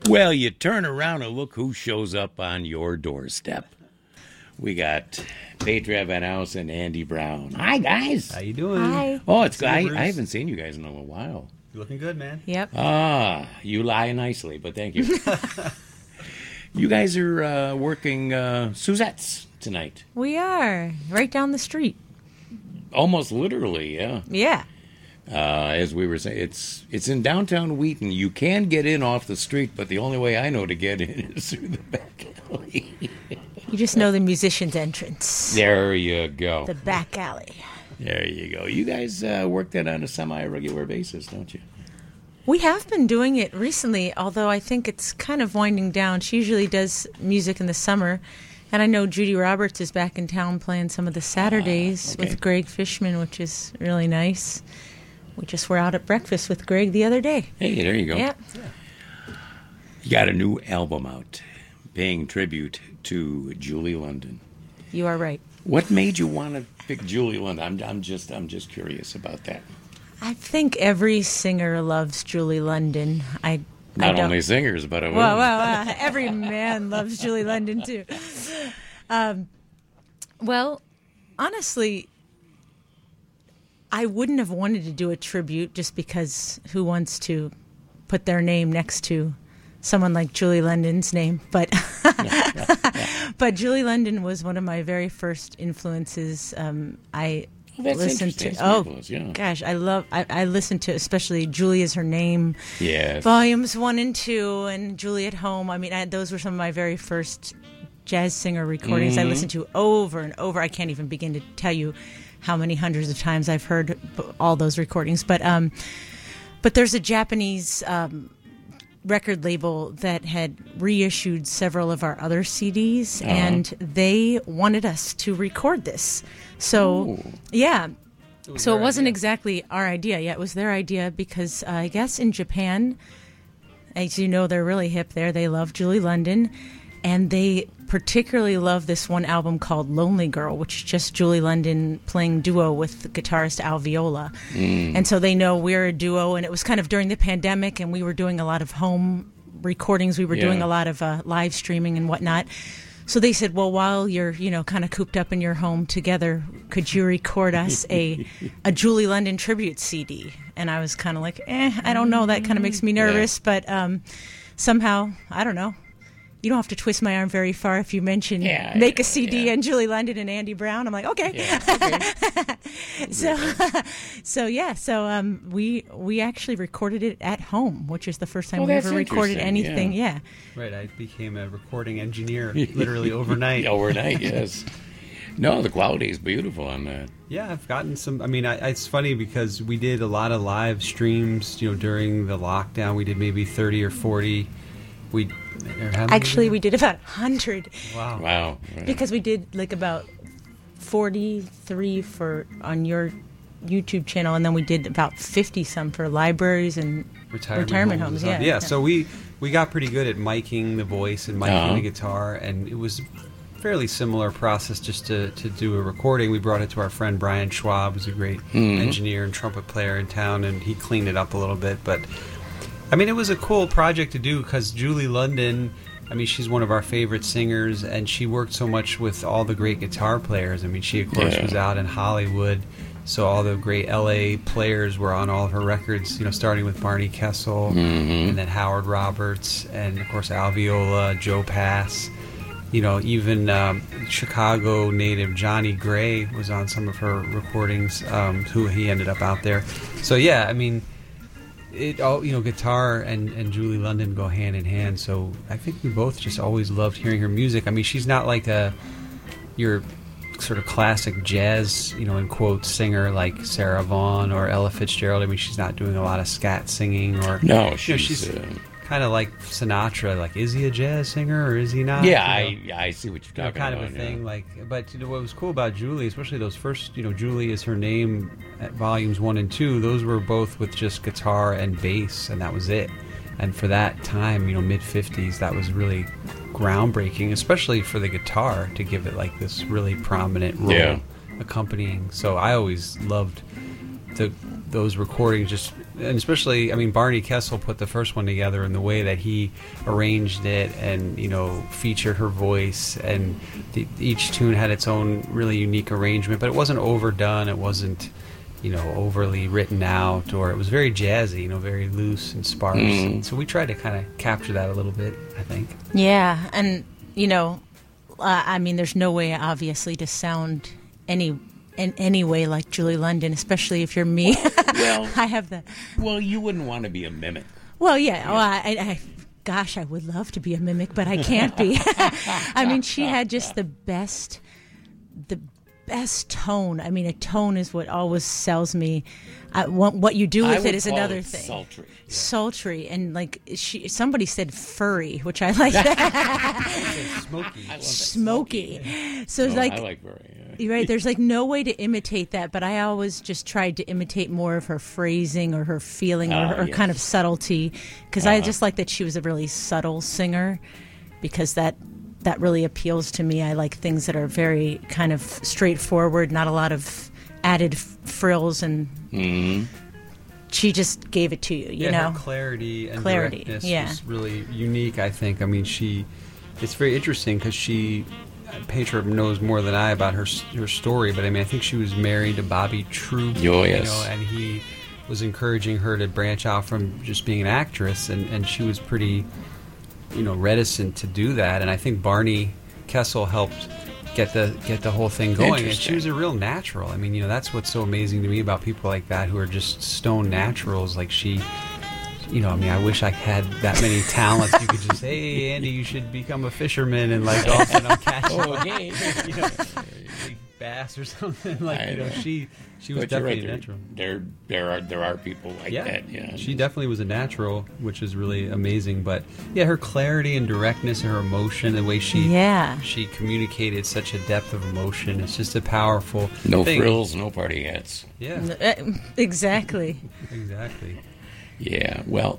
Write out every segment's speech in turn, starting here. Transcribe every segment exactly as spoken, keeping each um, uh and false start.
Well, you turn around and look who shows up on your doorstep. We got Petra Van House and Andy Brown. Hi, guys. How you doing? Hi. Oh, it's I, I haven't seen you guys in a little while. You're looking good, man. Yep. Ah, you lie nicely, but thank you. You guys are uh, working uh, Suzette's tonight. We are right down the street. Almost literally, yeah. Yeah. Uh, as we were saying, it's it's in downtown Wheaton. You can get in off the street, but the only way I know to get in is through the back alley. You just know the musician's entrance. There you go. The back alley. There you go. You guys uh, work that on a semi-regular basis, don't you? We have been doing it recently, although I think it's kind of winding down. She usually does music in the summer. And I know Judy Roberts is back in town playing some of the Saturdays uh, okay. with Greg Fishman, which is really nice. We just were out at breakfast with Greg the other day. Hey, there you go. Yeah. You got a new album out, paying tribute to Julie London. You are right. What made you want to pick Julie London? I'm, I'm just, I'm just curious about that. I think every singer loves Julie London. I Not I don't, only singers, but a well, well, well, every man loves Julie London too. Um, well, honestly, I wouldn't have wanted to do a tribute just because who wants to put their name next to someone like Julie London's name? But yeah, yeah, yeah. but Julie London was one of my very first influences. Um, I well, that's listened to interesting. oh Influence, yeah. gosh, I love I, I listened to especially Julie Is Her Name, yes, volumes one and two, and Julie at Home. I mean, I, those were some of my very first jazz singer recordings. Mm-hmm. I listened to over and over. I can't even begin to tell you how many hundreds of times I've heard all those recordings. But um, but there's a Japanese um, record label that had reissued several of our other C Ds, uh-huh. and they wanted us to record this. So, Ooh. yeah. It so it wasn't idea. exactly our idea. Yeah, it was their idea because uh, I guess in Japan, as you know, they're really hip there. They love Julie London. And they particularly love this one album called Lonely Girl, which is just Julie London playing duo with the guitarist Al Viola. Mm. And so they know we're a duo, and it was kind of during the pandemic, and we were doing a lot of home recordings. We were Yeah. doing a lot of uh, live streaming and whatnot. So they said, well, while you're, you know, kind of cooped up in your home together, could you record us a a Julie London tribute C D? And I was kind of like, eh, I don't know. That kind of makes me nervous. Yeah. But um, somehow, I don't know. You don't have to twist my arm very far if you mention yeah, make yeah, a C D yeah. and Julie London and Andy Brown. I'm like, okay. Yeah, okay. so, so yeah, so um, we we actually recorded it at home, which is the first time well, we that's ever recorded interesting, anything. Yeah. yeah. Right, I became a recording engineer literally overnight. Overnight, yes. No, the quality is beautiful on that. Yeah, I've gotten some. I mean, I, it's funny because we did a lot of live streams. You know, during the lockdown, we did maybe thirty or forty. We actually we did about a hundred. Wow! Wow! Right. Because we did like about forty-three for on your YouTube channel, and then we did about fifty some for libraries and retirement, retirement homes. homes. Yeah, yeah, yeah. So we we got pretty good at miking the voice and miking uh-huh. the guitar, and it was a fairly similar process just to, to do a recording. We brought it to our friend Brian Schwab, who's a great mm-hmm. engineer and trumpet player in town, and he cleaned it up a little bit. But I mean, it was a cool project to do because Julie London, I mean, she's one of our favorite singers, and she worked so much with all the great guitar players. I mean, she, of course, yeah. was out in Hollywood, so all the great L A players were on all of her records, you know, starting with Barney Kessel, mm-hmm. and then Howard Roberts, and, of course, Al Viola, Joe Pass. You know, even um, Chicago native Johnny Gray was on some of her recordings, um, who he ended up out there. So, yeah, I mean... It all you know, guitar and, and Julie London go hand in hand. So I think we both just always loved hearing her music. I mean, she's not like a your sort of classic jazz, you know, in quotes, singer like Sarah Vaughan or Ella Fitzgerald. I mean, she's not doing a lot of scat singing or no, she's, you know, she's uh, kind of like Sinatra. Like, is he a jazz singer or is he not? Yeah, you know? I I see what you're You know, talking kind about. of a thing, yeah. like. But you know, what was cool about Julie, especially those first, you know, Julie Is Her Name at volumes one and two. Those were both with just guitar and bass, and that was it. And for that time, you know, mid fifties, that was really groundbreaking, especially for the guitar to give it like this really prominent role Yeah. accompanying. So I always loved the those recordings, just and especially, I mean, Barney Kessel put the first one together in the way that he arranged it, and you know, featured her voice, and the, each tune had its own really unique arrangement, but it wasn't overdone. It wasn't, you know, overly written out, or it was very jazzy, you know, very loose and sparse. Mm. And so we tried to kind of capture that a little bit, I think. Yeah, and you know, uh, I mean, there's no way, obviously, to sound any in any way like Julie London, especially if you're me. Well, I have the. well, you wouldn't want to be a mimic. Well, yeah. yeah. Well, I, I, gosh, I would love to be a mimic, but I can't be. I mean, she had just the best, the best tone. I mean, a tone is what always sells me. I, what, what you do with I it would is call another it thing. Sultry. Sultry, and like she, somebody said furry, which I like that. Smoky. I love that. Smoky. So it's Oh, like. I like very. You're right. There's like no way to imitate that, but I always just tried to imitate more of her phrasing or her feeling or Ah, her yes. kind of subtlety, because I just like that she was a really subtle singer, because that that really appeals to me. I like things that are very kind of straightforward, not a lot of added f- frills, and Mm-hmm. she just gave it to you. You yeah, know, her clarity and Clarity, directness yeah. was really unique, I think. I mean, she, it's very interesting because she, Petra knows more than I about her her story, but I mean, I think she was married to Bobby Troop, Oh, you yes. know, and he was encouraging her to branch out from just being an actress, and, and she was pretty, you know, reticent to do that. And I think Barney Kessel helped get the get the whole thing going, and she Interesting. was a real natural. I mean, you know, that's what's so amazing to me about people like that who are just stone naturals. Like she, you know, I mean, I wish I had that many talents. You could just, hey, Andy, you should become a fisherman, and like all of a sudden I'm catching Oh, okay. you know, big bass or something. Like, I you know, know. she she was But you're definitely right, a natural. there, there, there are there are people like Yeah, that. Yeah, she definitely was a natural, which is really amazing. But yeah, her clarity and directness and her emotion, the way she Yeah. she communicated such a depth of emotion, it's just a powerful no thing. frills, no party hats. Yeah, Uh, exactly. exactly. Yeah. Well,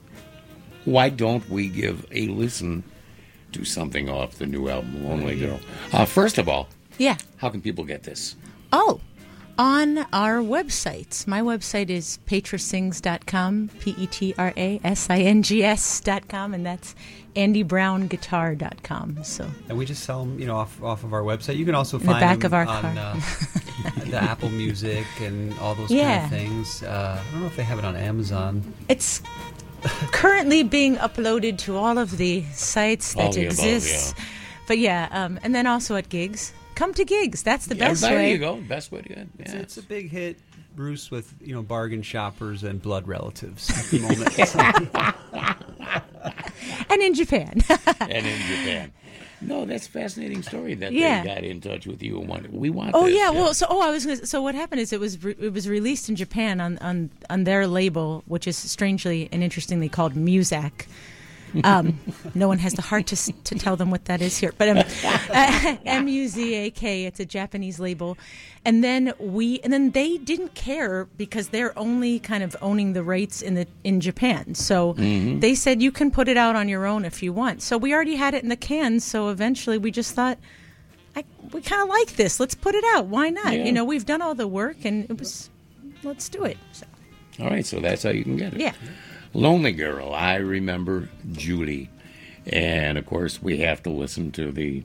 why don't we give a listen to something off the new album, Lonely Girl? Uh, first of all, Yeah. how can people get this? Oh, on our websites. My website is petrasings dot com, P E T R A S I N G S dot com, and that's andy brown guitar dot com. So And we just sell them, you know, off off of our website. You can also In the find back them of our on car. uh, the Apple Music and all those kind Yeah. of things. Uh, I don't know if they have it on Amazon. it's currently being uploaded to all of the sites All that the above, exist. But yeah, um, and then also at gigs. Come to gigs. That's the Yeah, best there way. you go. Best way to get. It's, Yeah. it's a big hit, Bruce, with, you know, bargain shoppers and blood relatives at the moment. And in Japan. And in Japan. No, that's a fascinating story that Yeah. they got in touch with you and wanted. We want. Oh this, yeah, well, so oh, I was gonna, so what happened is it was re- it was released in Japan on, on on their label, which is strangely and interestingly called Muzak. Um, no one has the heart to s- to tell them what that is here, but um, uh, M U Z A K. It's a Japanese label, and then we and then they didn't care because they're only kind of owning the rights in the in Japan. So they said you can put it out on your own if you want. So we already had it in the cans. So eventually we just thought. I, we kind of like this. Let's put it out. Why not? Yeah. You know, we've done all the work, and it was, let's do it. So, All right, so that's how you can get it. yeah. Lonely Girl, I Remember Julie. And, of course, we have to listen to the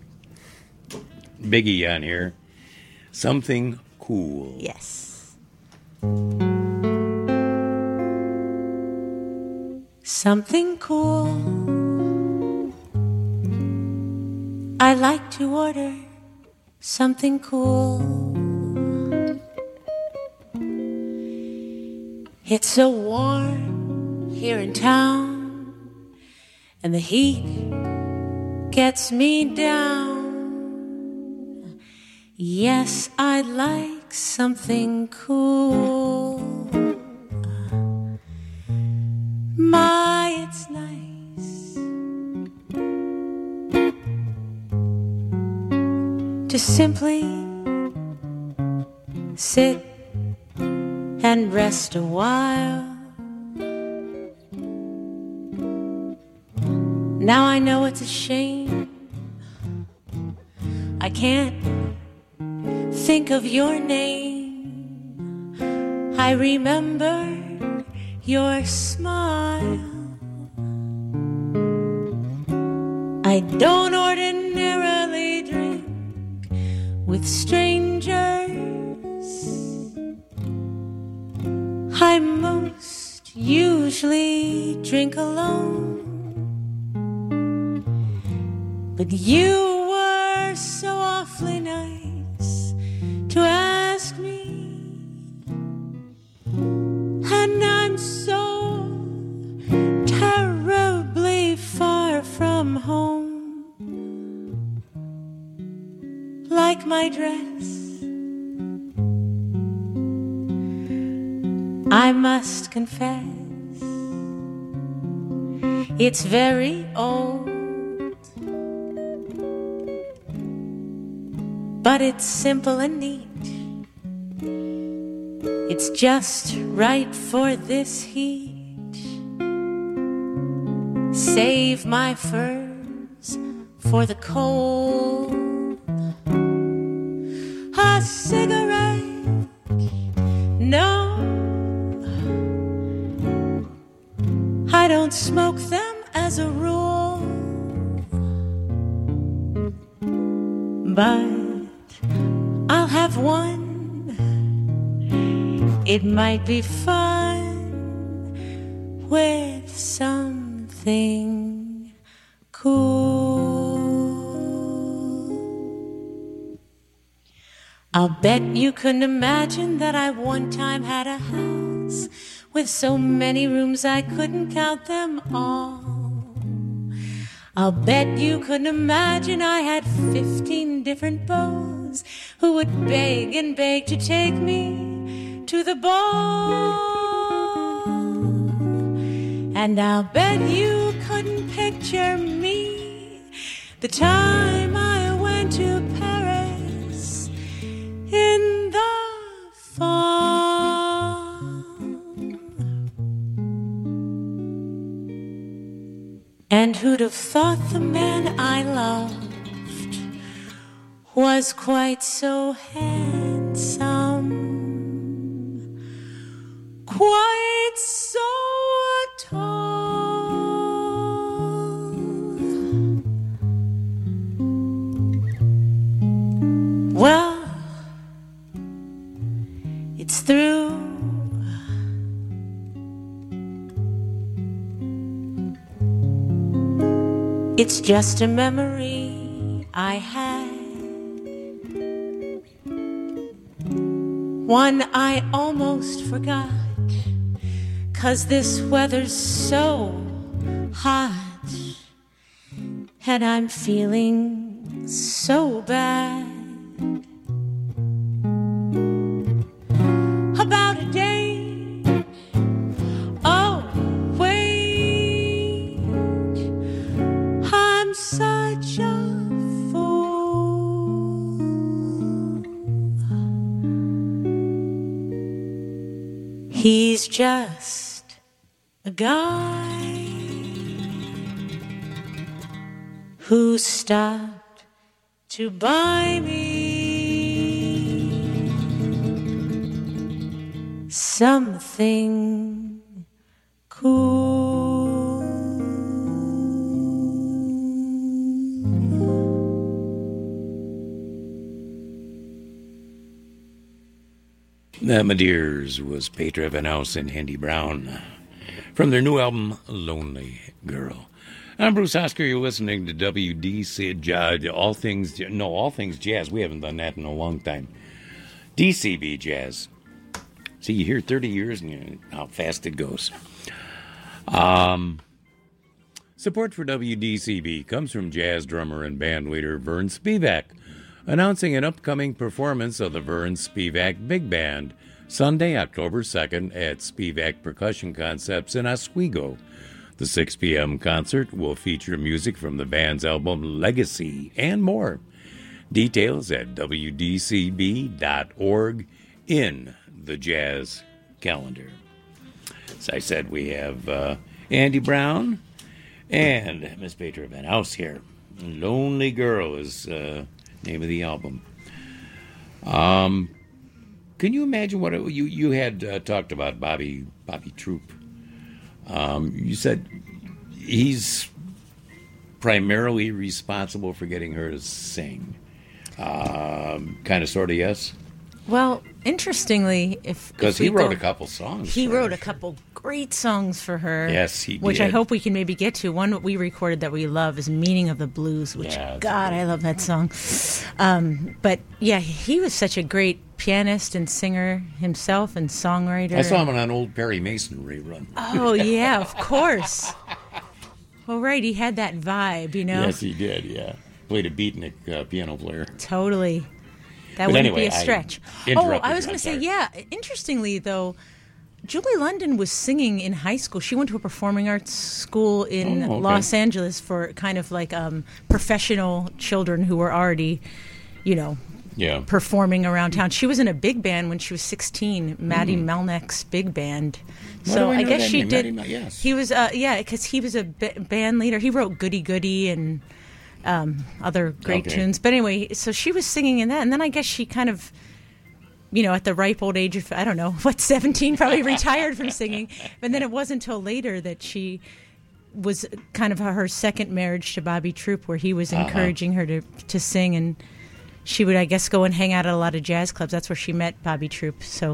biggie on here, Something Cool. Yes. Something cool. I like to order something cool. It's so warm here in town, and the heat gets me down. Yes, I'd like something cool. My, it's nice to simply sit and rest a while. Now I know it's a shame I can't think of your name. I remember your smile. I don't ordinarily drink with strangers. I most usually drink alone. But you were so awfully nice to ask me, and I'm so terribly far from home. Like my dress, I must confess, it's very old, but it's simple and neat. It's just right for this heat. Save my furs for the cold. A cigarette? No, I don't smoke them as a rule, but I'll have one. It might be fun with something cool. I'll bet you couldn't imagine that I one time had a house with so many rooms I couldn't count them all. I'll bet you couldn't imagine I had fifteen different beaux who would beg and beg to take me to the ball. And I'll bet you couldn't picture me the time I went to Paris in the fall. And who'd have thought the man I loved was quite so handsome, quite so tall. Well, it's through. It's just a memory I had, one I almost forgot, 'cause this weather's so hot and I'm feeling so bad about a date. Oh, wait, I'm such a fool. He's just a guy who stopped to buy me something cool. That, my dears, was Petra Van House and Handy Brown from their new album, Lonely Girl. I'm Bruce Oscar. You're listening to W D C, uh, all things, no, all things jazz. We haven't done that in a long time. D C B Jazz. See, you hear thirty years and you know how fast it goes. Um, support for W D C B comes from jazz drummer and band leader Vern Spivak, announcing an upcoming performance of the Vern Spivak Big Band, Sunday, October second at Spivak Percussion Concepts in Oswego. The six p.m. concert will feature music from the band's album Legacy and more. Details at w d c b dot org in the jazz calendar. As I said, we have uh, Andy Brown and Miss Petra Van House here. Lonely Girl is uh, name of the album. Um, can you imagine what it, you you had uh, talked about Bobby Bobby Troop Um, you said he's primarily responsible for getting her to sing. Um, kind of, sort of, yes? Well, interestingly, if because he wrote go, a couple songs. He for wrote her. a couple great songs for her. Yes, he which did. I hope we can maybe get to. One that we recorded that we love is "Meaning of the Blues," which yeah, God, I love that song. Um, but yeah, he was such a great pianist and singer himself and songwriter. I saw him on an old Perry Mason rerun. Oh yeah, of course. Well, right, he had that vibe, you know. Yes, he did. Yeah, played a beatnik uh, piano player. Totally. That but wouldn't anyway, be a stretch. I oh, I was going to say, yeah. Interestingly, though, Julie London was singing in high school. She went to a performing arts school in oh, okay. Los Angeles for kind of like um, professional children who were already, you know, yeah. performing around town. She was in a big band when she was sixteen, Maddie mm. Melnick's big band. Why so I, I guess that she name? did. Maddie, yes. He was, uh, yeah, because he was a b- band leader. He wrote Goody Goody and um, other great okay. tunes. But anyway, so she was singing in that, and then I guess she kind of, you know, at the ripe old age of, I don't know, what, seventeen, probably retired from singing. And then it wasn't until later that she was kind of her second marriage to Bobby Troup, where he was encouraging uh-huh. her to, to sing, and she would, I guess, go and hang out at a lot of jazz clubs. That's where she met Bobby Troup. So,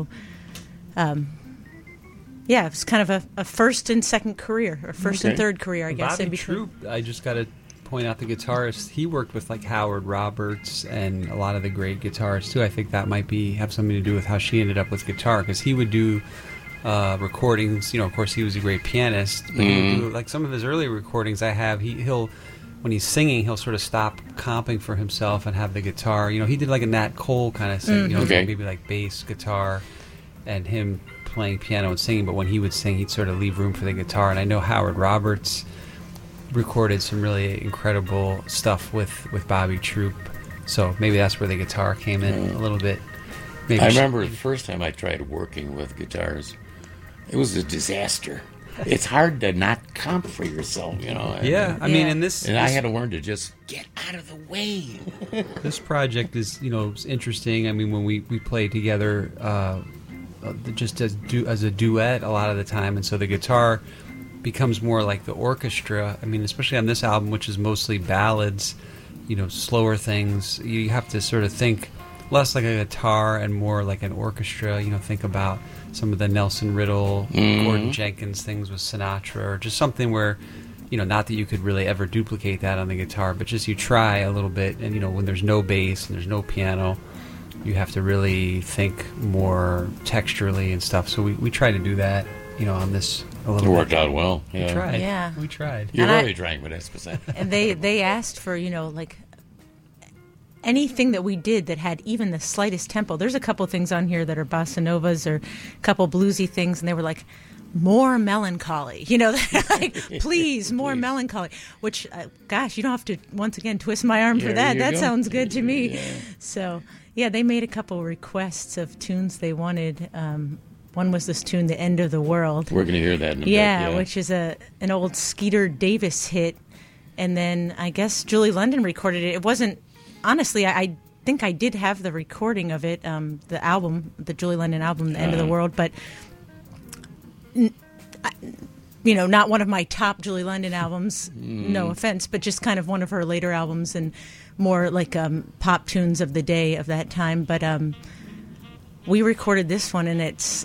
um, yeah, it was kind of a, a first and second career, or first okay. and third career, I guess. Bobby Troup, I just got to point out the guitarist. He worked with like Howard Roberts and a lot of the great guitarists too. I think that might be have something to do with how she ended up with guitar, because he would do uh, recordings. You know, of course, he was a great pianist, but mm-hmm. he would do, like some of his early recordings I have, he, he'll when he's singing, he'll sort of stop comping for himself and have the guitar. You know, he did like a Nat Cole kind of thing. Mm-hmm. You know, okay. maybe like bass guitar and him playing piano and singing. But when he would sing, he'd sort of leave room for the guitar. And I know Howard Roberts recorded some really incredible stuff with, with Bobby Troup. So maybe that's where the guitar came in a little bit. Maybe I she, remember the first time I tried working with guitars, it was a disaster. It's hard to not comp for yourself, you know. Yeah, I yeah. mean, and this... And this, I had to learn to just get out of the way. This project is, you know, interesting. I mean, when we, we play together uh, just as, du- as a duet a lot of the time, and so the guitar becomes more like the orchestra. I mean, especially on this album, which is mostly ballads, you know, slower things, you have to sort of think less like a guitar and more like an orchestra. You know, think about some of the Nelson Riddle, mm-hmm. Gordon Jenkins things with Sinatra, or just something where, you know, not that you could really ever duplicate that on the guitar, but just you try a little bit. And, you know, when there's no bass and there's no piano, you have to really think more texturally and stuff. So we, we try to do that, you know, on this a little It bit. worked out well. Yeah. We tried. Yeah. We tried. You're And really I- trying, Vanessa. And they, they asked for, you know, like anything that we did that had even the slightest tempo. There's a couple things on here that are bossa novas or a couple bluesy things, and they were like, more melancholy, you know, like, please, more Please. melancholy, which, uh, gosh, you don't have to, once again, twist my arm for Yeah, that. you That go. sounds good to me. Yeah. So, yeah, they made a couple requests of tunes they wanted. Um, one was this tune, The End of the World. We're going to hear that in a Yeah, bit. Yeah, which is a an old Skeeter Davis hit. And then I guess Julie London recorded it. It wasn't, honestly, I, I think I did have the recording of it, um, the album, the Julie London album, The End of the Uh-huh. World, but, n- I- you know, not one of my top Julie London albums, Mm. no offense, but just kind of one of her later albums and more like um, pop tunes of the day of that time. But um, we recorded this one, and it's,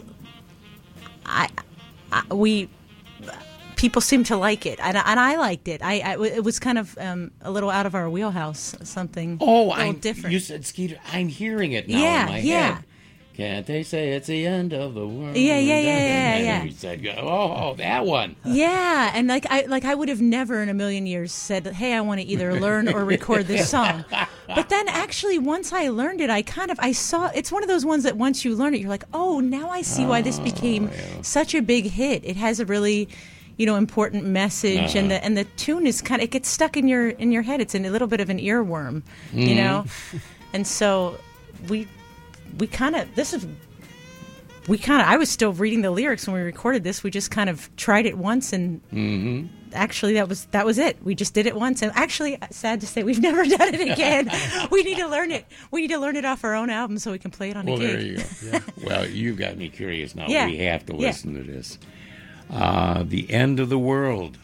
I, I we... people seem to like it, and, and I liked it. I, I it was kind of um, a little out of our wheelhouse, something Oh, a little I'm different. You said Skeeter. I'm hearing it now Yeah, in my yeah. head. Can't they say it's the end of the world? Yeah, yeah, yeah, yeah, And yeah. we said, oh, that one. Yeah, and like I like I would have never in a million years said, "Hey, I want to either learn or record this song." But then actually, once I learned it, I kind of I saw it's one of those ones that once you learn it, you're like, "Oh, now I see why this became yeah. such a big hit." It has a really, you know, important message, Uh-huh. and the and the tune is kind of it gets stuck in your in your head. It's a little bit of an earworm, you know, and so we we kind of this is. We kind of, I was still reading the lyrics when we recorded this. We just kind of tried it once, and Mm-hmm. actually that was that was it. We just did it once, and actually, sad to say, we've never done it again. We need to learn it. We need to learn it off our own album so we can play it on Well, a gig. there you go. Well, you got me curious now. Yeah. We have to Yeah. listen to this. Uh, the End of the World.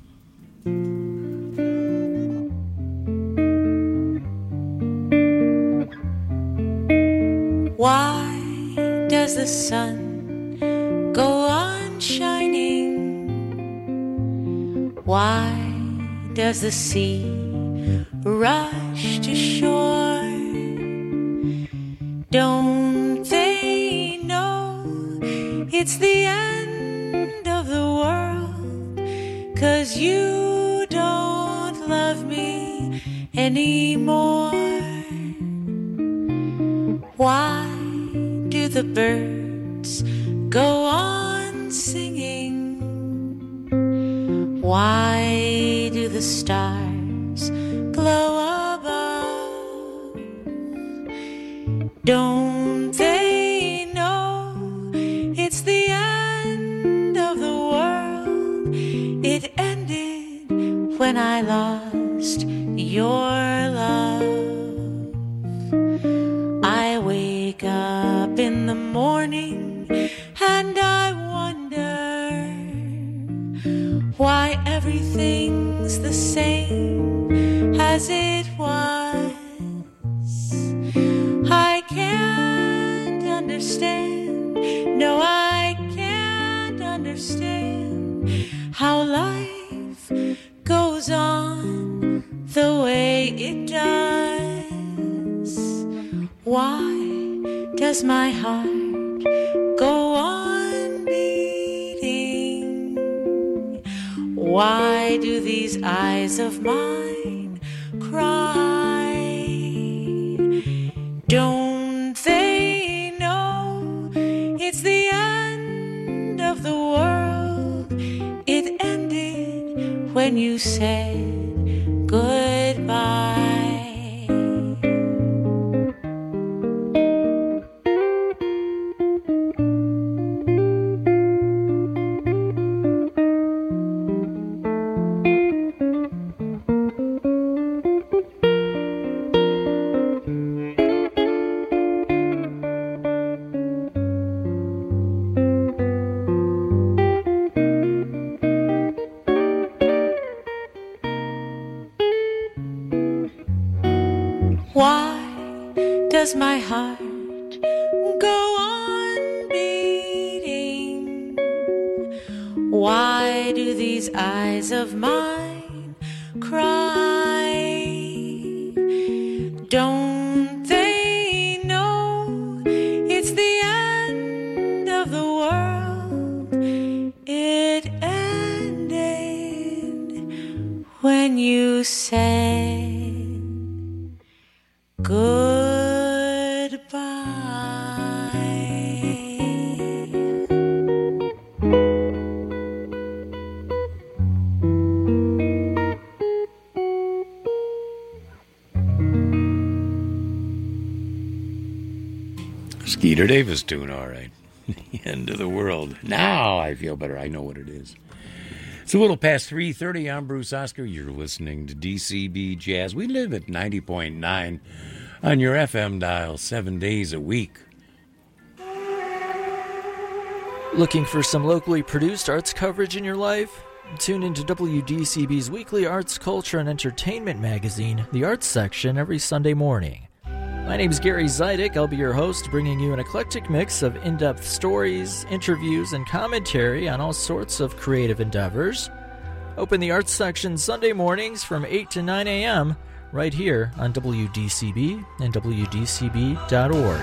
Why does the sun go on shining? Why does the sea rush to shore? Don't they know it's the end of the world? 'Cause you don't love me anymore. Why do the birds go on singing? Why do the stars glow above? Don't they know it's the end of the world? It ended when I lost your love. I wake up in the morning and I wonder why everything's the same as it was. I can't understand, no, I can't understand how life goes on the way it does. Why does my heart go on beating? Why do these eyes of mine cry? Don't they know it's the end of the world? It ended when you said goodbye. Why does my heart go on beating? Why do these eyes of mine cry? Don't they know it's the end of the world? It ended when you said goodbye. Skeeter Davis tune, all right. The End of the World. Now I feel better. I know what it is. It's a little past three thirty. I'm Bruce Oscar. You're listening to D C B Jazz. We live at ninety point nine on your F M dial seven days a week. Looking for some locally produced arts coverage in your life? Tune into W D C B's weekly arts, culture, and entertainment magazine, The Arts Section, every Sunday morning. My name is Gary Zidek. I'll be your host, bringing you an eclectic mix of in-depth stories, interviews, and commentary on all sorts of creative endeavors. Open The Arts Section Sunday mornings from eight to nine a.m. right here on W D C B and W D C B dot org.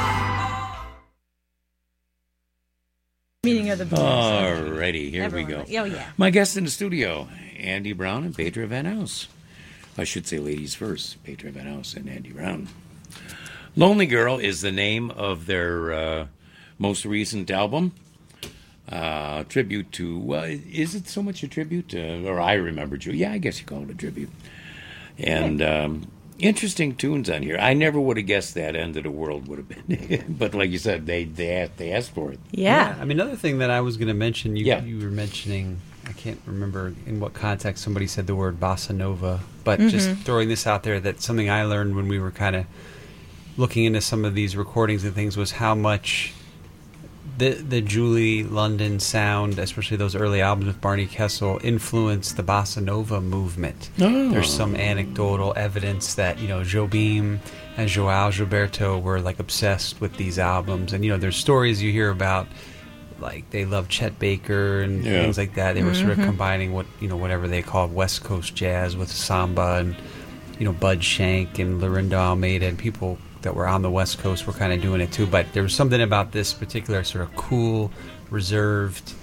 Meaning of the Alrighty, here Everyone we go. knows. Oh, yeah. My guests in the studio, Andy Brown and Petra Van House. I should say ladies first, Petra Van House and Andy Brown. Lonely Girl is the name of their uh, most recent album. Uh, tribute to, well, is it so much a tribute to, or I Remembered You? Yeah, I guess you call it a tribute. And um, interesting tunes on here. I never would have guessed that End of the World would have been. But like you said, they they asked, they asked for it. Yeah. I mean, another thing that I was going to mention, you, Yeah. you were mentioning, I can't remember in what context somebody said the word bossa nova, but Mm-hmm. just throwing this out there, that something I learned when we were kind of looking into some of these recordings and things was how much the the Julie London sound, especially those early albums with Barney Kessel, influenced the bossa nova movement. Oh. There's some anecdotal evidence that, you know, Jobim and Joao Gilberto were like obsessed with these albums, and you know, there's stories you hear about, like they love Chet Baker and Yeah. things like that. They were Mm-hmm. sort of combining what, you know, whatever they called West Coast jazz with samba, and you know, Bud Shank and Lorinda Almeida and people that were on the West Coast were kind of doing it too. But there was something about this particular sort of cool, reserved,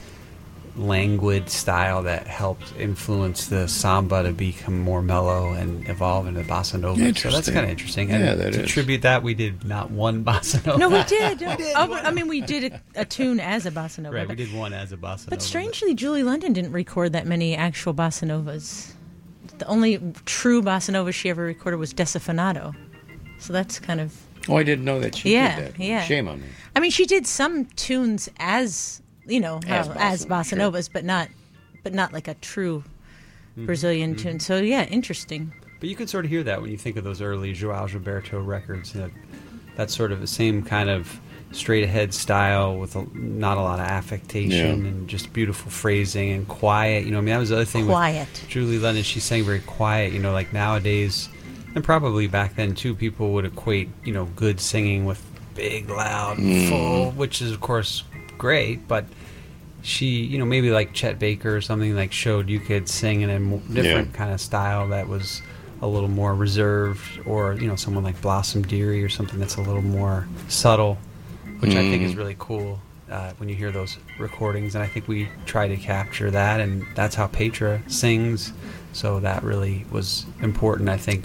languid style that helped influence the samba to become more mellow and evolve into bossa nova. So that's Interesting. kind of interesting. Yeah, And that to is. tribute that, we did not one bossa nova. No, we did. Oh, I mean, we did a, a tune as a bossa nova. Right, but, we did one as a bossa nova. but strangely, Julie London didn't record that many actual bossa novas. The only true bossa nova she ever recorded was Desafinado. So that's kind of... Oh, I didn't know that she Yeah, did that. yeah. Shame on me. I mean, she did some tunes as, you know, As how- bossa as nova, bossa sure. novas, but not, but not like a true Mm-hmm. Brazilian tune. So yeah, interesting. But you can sort of hear that when you think of those early Joao Gilberto records. That that's sort of the same kind of straight-ahead style with a, not a lot of affectation Yeah. and just beautiful phrasing and quiet. You know, I mean, that was the other thing Quiet. with Julie London. She sang very quiet. You know, like nowadays, and probably back then too, people would equate, you know, good singing with big, loud, Mm. full, which is of course great, but she, you know, maybe like Chet Baker or something, like showed you could sing in a mo- different Yeah. kind of style that was a little more reserved, or you know, someone like Blossom Dearie or something that's a little more subtle, which I think is really cool uh, when you hear those recordings. And I think we try to capture that, and that's how Petra sings. So that really was important, I think.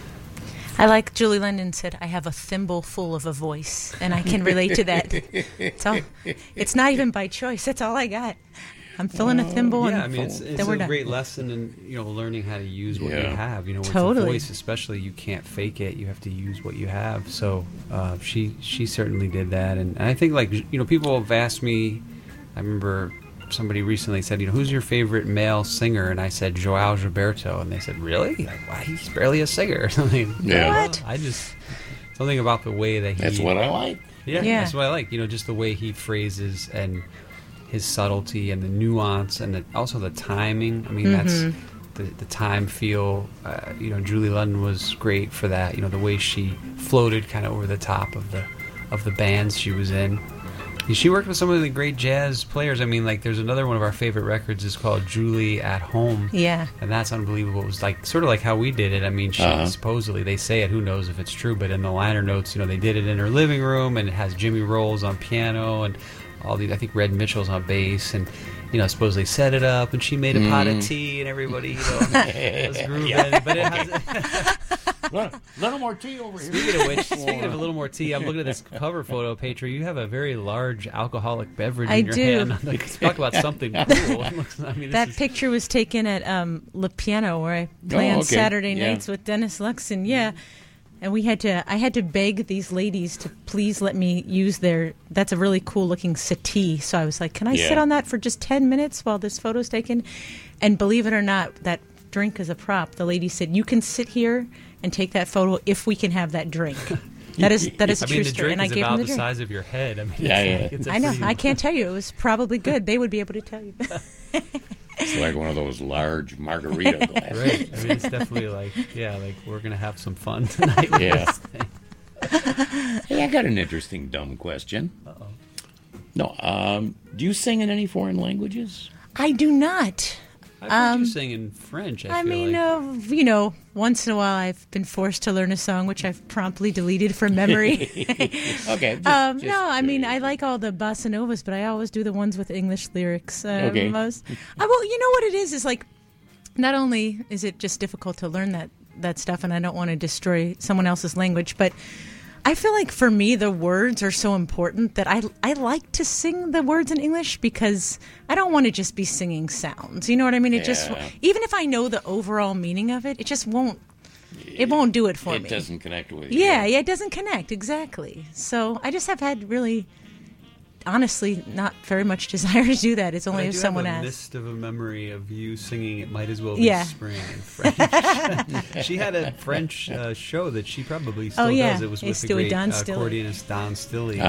I like Julie London said, I have a thimble full of a voice, and I can relate to that. It's all, it's not even by choice. That's all I got. I'm filling a thimble, and Yeah, I mean, it's, it's then we're a done. great lesson in, you know, learning how to use what you Yeah. have. You know, with Totally. the voice especially, you can't fake it. You have to use what you have. So uh, she she certainly did that. And, and I think, like, you know, people have asked me, I remember somebody recently said, you know, who's your favorite male singer? And I said, Joao Gilberto. And they said, really? Like, why, he's barely a singer or something. Yeah. What? I just, something about the way that he... That's what I like. Yeah, Yeah. that's what I like. You know, just the way he phrases and his subtlety and the nuance and the, also the timing. I mean, that's the, the time feel. Uh, you know, Julie London was great for that. You know, the way she floated kind of over the top of the of the bands she was in. And she worked with some of the great jazz players. I mean, like there's another one of our favorite records is called Julie at Home. Yeah. And that's unbelievable. It was like sort of like how we did it. I mean, she Uh-huh. supposedly, they say it, who knows if it's true, but in the liner notes, you know, they did it in her living room, and it has Jimmy Rolls on piano and all these, I think Red Mitchell's on bass, and you know, suppose they set it up, and she made a pot of tea, and everybody, you know, was grooving. But it has, A little more tea over here. speaking of which, speaking of a little more tea, I'm looking at this cover photo, Petra. You have a very large alcoholic beverage I in your do. hand. Like, talk about something cool. It looks- I mean, this That is, picture was taken at um, Le Piano, where I play Oh, on okay. Saturday Yeah. nights with Dennis Luxon. Yeah, and we had to. I had to beg these ladies to please let me use their. That's a really cool looking settee. So I was like, "Can I Yeah. sit on that for just ten minutes while this photo's taken?" And believe it or not, that drink is a prop. The lady said, "You can sit here and take that photo if we can have that drink." That is that is a I true mean, the story. drink And I is gave them about the the drink. size of your head. I mean, Yeah, it's yeah. like- it's a I know. pretty- I can't tell you. It was probably good. They would be able to tell you. It's like one of those large margarita glasses. Right. I mean, it's definitely like, yeah, like we're gonna have some fun tonight. with Yeah. this thing. Hey, I got an interesting dumb question. Uh-oh. No, um, do you sing in any foreign languages? I do not. I've heard Um, you sing in French. I, I feel mean, like. uh, you know, once in a while I've been forced to learn a song which I've promptly deleted from memory. Okay. Just, um, just no, I mean, I curious. like all the bossa novas, but I always do the ones with English lyrics. Uh, Okay. Most. Uh, well, you know what it is? Is like, not only is it just difficult to learn that, that stuff, and I don't want to destroy someone else's language, but I feel like for me the words are so important that I I like to sing the words in English because I don't want to just be singing sounds. You know what I mean? It just Yeah. even if I know the overall meaning of it, it just won't it won't do it for It me. doesn't connect with you. Yeah, yeah, it doesn't connect exactly. So I just have had really, honestly, not very much desire to do that. It's But only I if do someone have a asks. list of a memory of you singing "It Might As Well Be Yeah. Spring" in French. She had a French uh, show that she probably still Oh, yeah. does. It was Hey, with the Stewie great Don uh, Stilley. accordionist Don Stilley. Uh,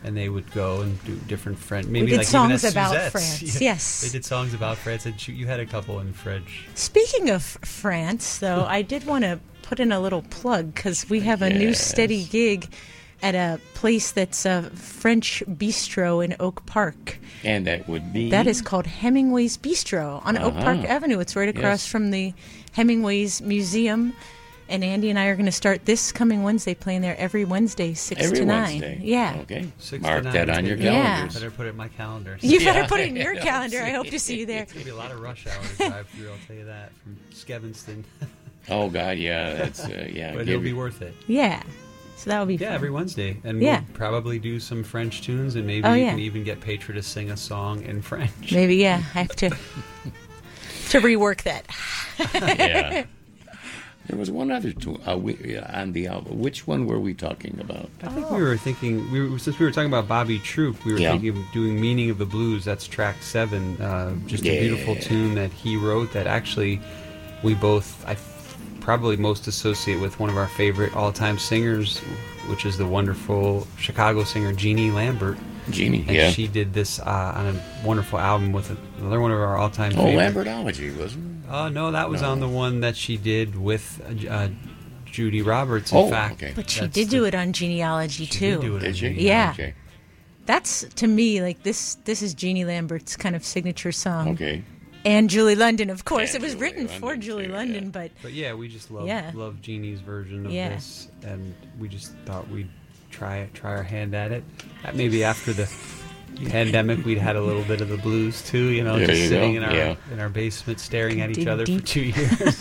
and they would go and do different French. Maybe we did like songs even at about Suzette's. France. Yeah, Yes, they did songs about France, and you had a couple in French. Speaking of France, though, I did want to put in a little plug because we have a Yes. new steady gig at a place that's a French bistro in Oak Park. And that would be... That is called Hemingway's Bistro on Oak Uh-huh. Park Avenue. It's right across Yes. from the Hemingway's Museum. And Andy and I are going to start this coming Wednesday, playing there every Wednesday, six Every to nine. Wednesday. Yeah. Okay. Six Mark to nine. that on your Yeah. calendars. Better put it in my calendar. You better Yeah. put it in your calendar. I hope to see you there. It's gonna be a lot of rush hour to drive through. I'll tell you that from Skevinston, Oh, God, yeah. That's, uh, yeah. but give it'll be it- worth it. Yeah. So that will be Yeah, fun. every Wednesday, and Yeah. we'll probably do some French tunes, and maybe Oh, you yeah. can even get Petra to sing a song in French. Maybe, yeah. I have to to rework that. Yeah. There was one other tool uh, we, uh, on the album. Which one were we talking about? I think we were thinking, we were, since we were talking about Bobby Troup, we were Yeah. thinking of doing Meaning of the Blues. That's track seven. Uh, just a beautiful Yeah. tune that he wrote that actually we both, I th- probably most associate with one of our favorite all-time singers, which is the wonderful Chicago singer Jeannie Lambert. Jeannie, And yeah. she did this uh, on a wonderful album with another one of our all-time Oh, favorites. Lambertology, wasn't it? Oh, no, that was No. on the one that she did with uh, uh, Judy Roberts, in Oh, fact. okay. But she That's did the- do it on Genealogy, She too. did do it Did on she? Jeannie. Yeah. Okay. That's, to me, like, this This is Jeannie Lambert's kind of signature song. Okay. And Julie London, of course. And it was Julie written for London, Julie too, London, yeah. but But yeah, we just love Yeah. love Jeannie's version of Yeah. this, and we just thought we'd try try our hand at it. Uh, Maybe after the pandemic, we'd had a little bit of the blues too, you know, There just you sitting go, in our yeah. in our basement, staring at each Dig other deep. for two years.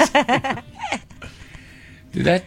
Did that...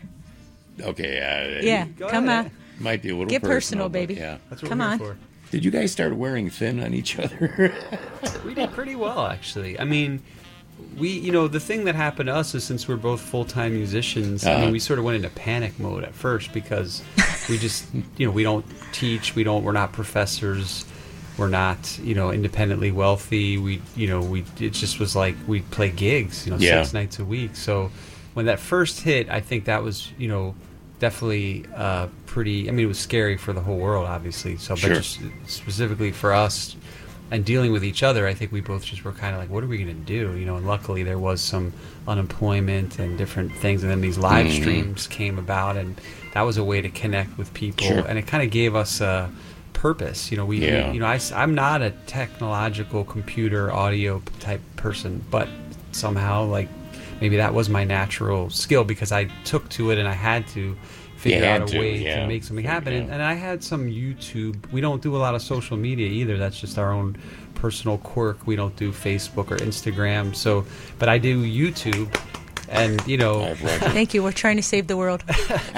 Okay, uh, yeah, Go come ahead. on. might be a little Get personal, but baby. Yeah. That's what Come we're on. here Did you guys start wearing thin on each other? for. We did pretty well, actually. I mean, we, you know, the thing that happened to us is since we're both full time musicians, I Uh-huh. mean, we sort of went into panic mode at first because we just, you know, we don't teach, we don't, we're not professors. We're not, you know, independently wealthy. We, you know, we it just was like we play gigs, you know, Yeah. six nights a week. So when that first hit, I think that was, you know, definitely uh, pretty. I mean, it was scary for the whole world, obviously. So, Sure. but just specifically for us and dealing with each other, I think we both just were kind of like, what are we going to do? You know, and luckily there was some unemployment and different things, and then these live Mhm. streams came about, and that was a way to connect with people, Sure. and it kind of gave us a purpose. You know, we, Yeah. we you know, I, am not a technological computer audio type person, but somehow, like, maybe that was my natural skill because I took to it and I had to figure had out a to, way yeah. to make something Figure happen. it And, out. and I had some YouTube. We don't do a lot of social media either. That's just our own personal quirk. We don't do Facebook or Instagram. So, but I do YouTube, and you know, I've read it. Thank you. We're trying to save the world.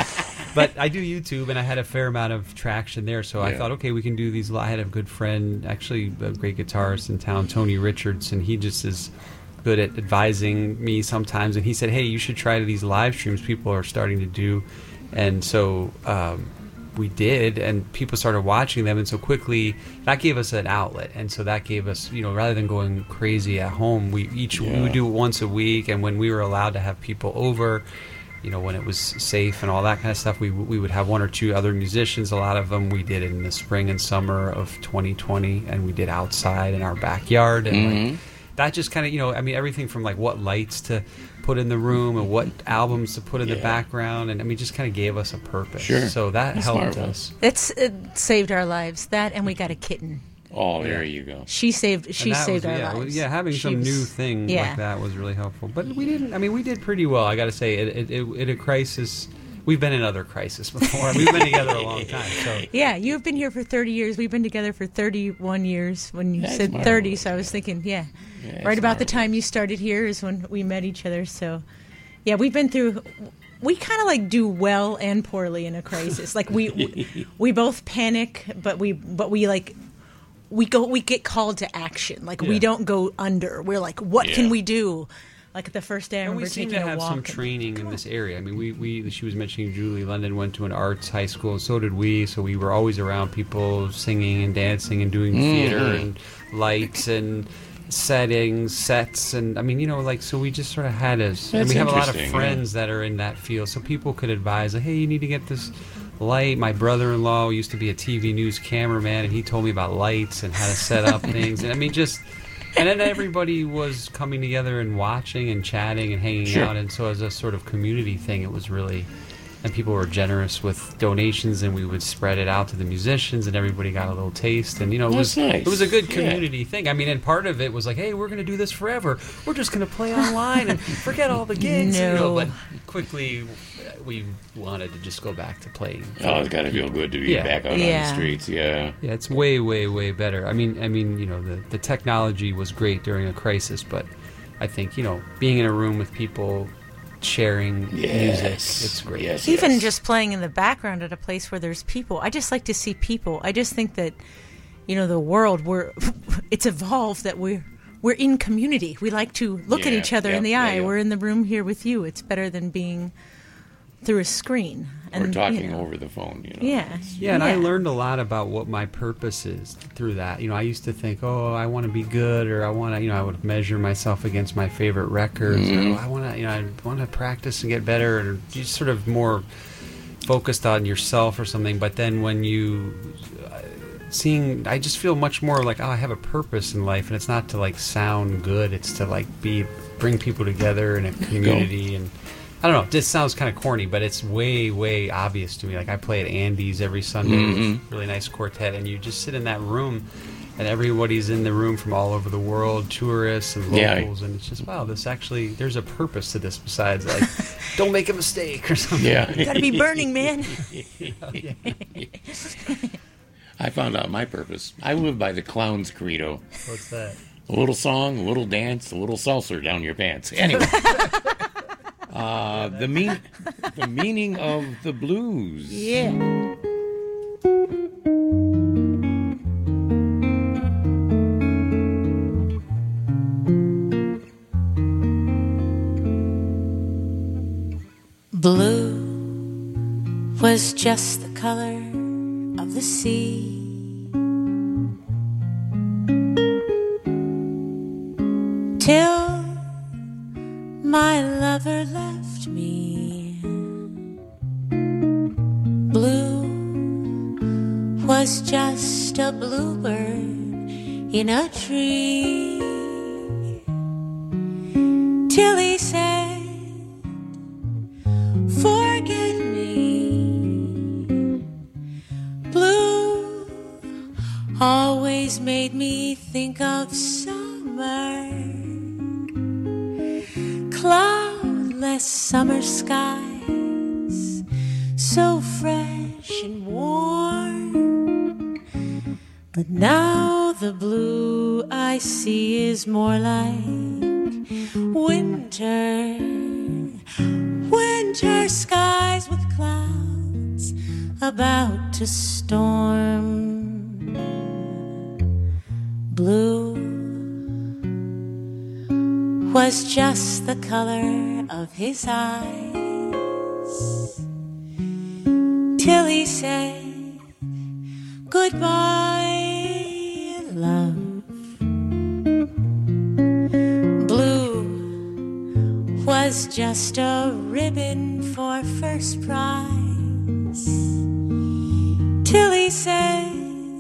but I do YouTube, and I had a fair amount of traction there. So I Yeah. thought, okay, we can do these. I had a good friend, actually a great guitarist in town, Tony Richards, and he just is good at advising me sometimes. And he said, hey, you should try these live streams people are starting to do. And so um, we did, and people started watching them. And so quickly, that gave us an outlet. And so that gave us, you know, rather than going crazy at home, we each we Yeah. would do it once a week. And when we were allowed to have people over, you know, when it was safe and all that kind of stuff, we we would have one or two other musicians. A lot of them we did in the spring and summer of twenty twenty, and we did outside in our backyard, and Mhm. like, that just kind of, you know, I mean, everything from like what lights to put in the room and what albums to put in the Yeah. background, and I mean, just kind of gave us a purpose. Sure. So that That's helped marvelous. us. It's it saved our lives. That and we got a kitten. Oh, there you go. She saved. She And that saved was, our yeah, lives. Yeah, having She some was- new thing yeah. like that was really helpful. But we didn't. I mean, we did pretty well. I got to say, it, it, it, in a crisis, we've been in other crises before. We've been together a long time. So Yeah, you've been here for thirty years. We've been together for thirty-one years. When you That's said thirty, marvelous. so I was thinking, yeah, Yeah, right that's about the marvelous. time you started here is when we met each other. So, yeah, we've been through. We kind of like do well and poorly in a crisis. Like we, we we both panic, but we but we like we go we get called to action. Like we Yeah. don't go under. We're like, what Yeah. can we do? Like the first day I And remember we seem taking to a have walk. some and- training in this area. I mean, we, we she was mentioning Julie London went to an arts high school, and so did we. So we were always around people singing and dancing and doing theater Mhm. and lights and settings, sets, and I mean, you know, like so we just sort of had us. And That's we have a lot of interesting, friends that are in that field, so people could advise, like, hey, you need to get this light. My brother-in-law used to be a T V news cameraman, and he told me about lights and how to set up things. And I mean, just and then everybody was coming together and watching and chatting and hanging Sure. out. And so as a sort of community thing, it was really. And people were generous with donations, and we would spread it out to the musicians, and everybody got a little taste. And you know, it That's was nice. it was a good Yeah. community thing. I mean, and part of it was like, hey, we're going to do this forever. We're just going to play online and forget all the gigs. You know, No. but quickly, uh, we wanted to just go back to playing. Oh, it's got to feel good to be Yeah. back out on the Yeah. streets. Yeah. Yeah, it's way, way, way better. I mean, I mean, you know, the the technology was great during a crisis, but I think you know, being in a room with people. Sharing music, Yes. it's great. Yes, Even yes. just playing in the background at a place where there's people. I just like to see people. I just think that, you know, the world, we're, it's evolved that we're, we're in community. We like to look at Yeah, each other yeah, in the yeah, eye. yeah. We're in the room here with you. It's better than being through a screen. And, Or talking you know, over the phone, you know. Yeah. Yeah, and I learned a lot about what my purpose is through that. You know, I used to think, oh, I want to be good, or I want to, you know, I would measure myself against my favorite records, Mm-hmm. or oh, I want to, you know, I want to practice and get better, or you sort of more focused on yourself or something. But then when you uh, seeing, I just feel much more like, oh, I have a purpose in life, and it's not to like sound good; it's to like be bring people together in a community and. I don't know. This sounds kind of corny, but it's way, way obvious to me. Like I play at Andy's every Sunday with a really nice quartet, and you just sit in that room, and everybody's in the room from all over the world, tourists and Yeah. locals, and it's just wow. This actually, there's a purpose to this besides like, don't make a mistake or something. Yeah. Gotta be burning, man. I found out my purpose. I live by the clown's credo. What's that? A little song, a little dance, a little salsa down your pants. Anyway. uh, the mean, the meaning of the blues. Yeah. Blue was just the color of the sea. Till my lover left me. Blue was just a bluebird in a tree. Till he said, forget me. Blue always made me think of summer. Cloudless summer skies, so fresh and warm. But now the blue I see is more like winter. Winter skies with clouds about to storm. Blue was just the color of his eyes. Till he said, goodbye, love. Blue was just a ribbon for first prize. Till he said,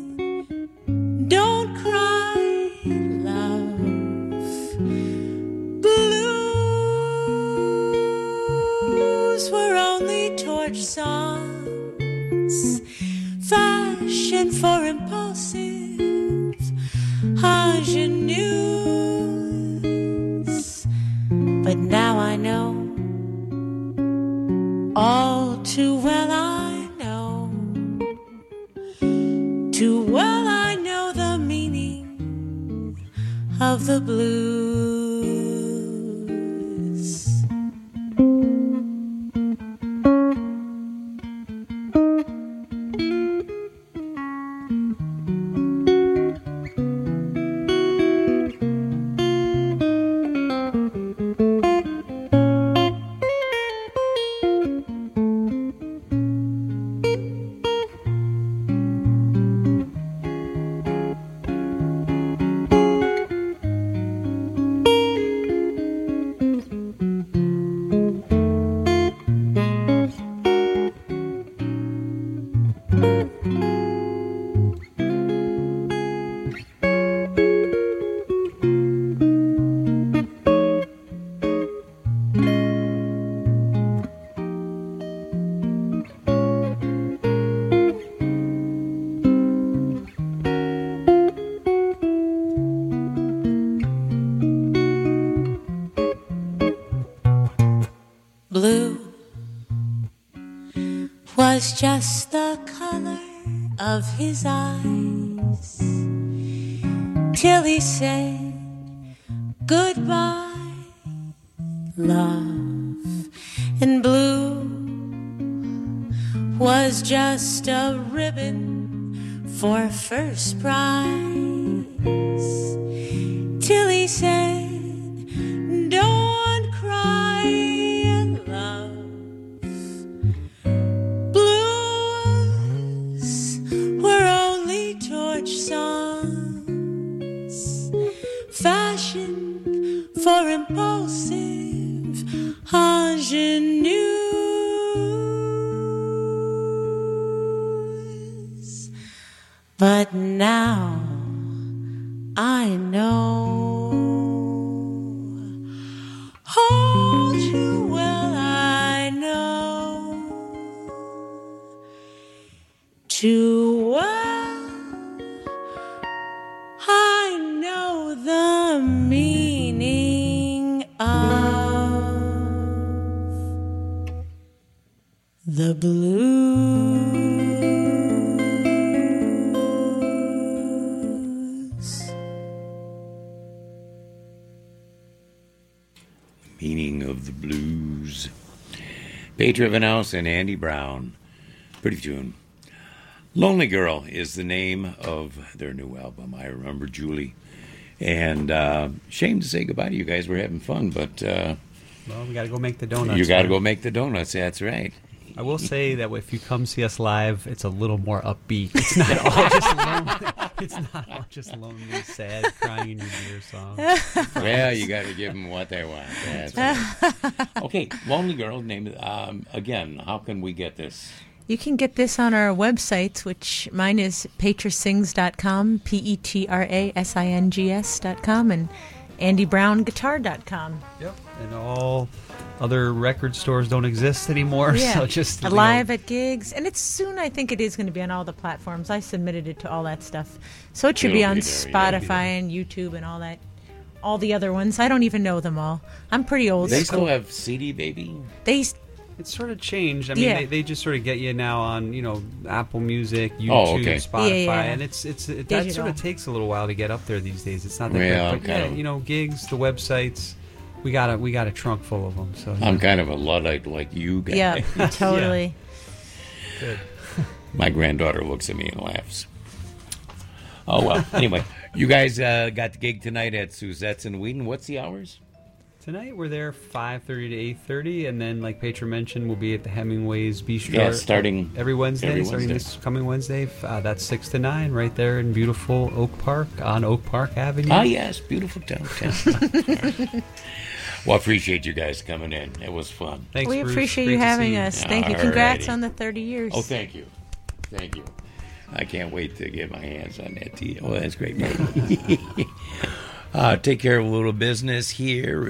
don't cry, love. Blues were only torch songs, fashion for impulsive ingenues. But now I know, all too well I know, too well I know the meaning of the blues. blue was just the color of his eyes, till he said goodbye, love. And blue was just a ribbon for first prize, till he said don't cry, love. Blues were only torch songs, fashioned for impulsive ingenues. But now I know, all too well I know, too well I know the meaning of the blues. Meaning of the blues. Petra Van House and Andy Brown. Pretty tune. Lonely Girl is the name of their new album. I Remember Julie. And uh, shame to say goodbye to you guys. We're having fun, but uh, Well, we got to go make the donuts. you got to now. go make the donuts. That's right. I will say that if you come see us live, it's a little more upbeat. It's not all just lonely. It's not all just lonely, sad, crying in your beer song. Well, you got to give them what they want. That's right. Okay, Lonely Girl. Name it. Um, again, how can we get this? You can get this on our websites, which mine is petrasings dot com, P E T R A S I N G S dot com, and andy brown guitar dot com. Yep. And all other record stores don't exist anymore. Yeah, So just you know, live at gigs, and it's soon. I think it is going to be on all the platforms. I submitted it to all that stuff, so it should It'll be on be there, yeah, it'll be Spotify and YouTube and all that. All the other ones, I don't even know them all. I'm pretty old They school. still have C D Baby. They It's sort of changed. I mean, Yeah. they, they just sort of get you now on, you know, Apple Music, YouTube, Oh, okay. Spotify, Yeah, yeah. and it's it's it, that Digital. sort of takes a little while to get up there these days. It's not that Well, quick, but kind yeah, of. you know, gigs, the websites, we got a we got a trunk full of them. So I'm kind of a Luddite like you guys. yeah, totally. good. My granddaughter looks at me and laughs. Oh, well. Anyway, you guys uh, got the gig tonight at Suzette's in Wheaton. What's the hours? Tonight we're there five thirty to eight thirty, and then like Petra mentioned, we'll be at the Hemingway's Bistro. Yeah, starting every Wednesday. every starting Wednesday. this coming Wednesday. Uh, that's six to nine, right there in beautiful Oak Park on Oak Park Avenue. Ah, yes. Beautiful downtown. Well, I appreciate you guys coming in. It was fun. Thanks, We Bruce. appreciate Great you to having see you. us. Thank you. Congrats Alrighty. on the thirty years. Oh, thank you. Thank you. I can't wait to get my hands on that deal. Well, that's great. uh, take care of a little business here.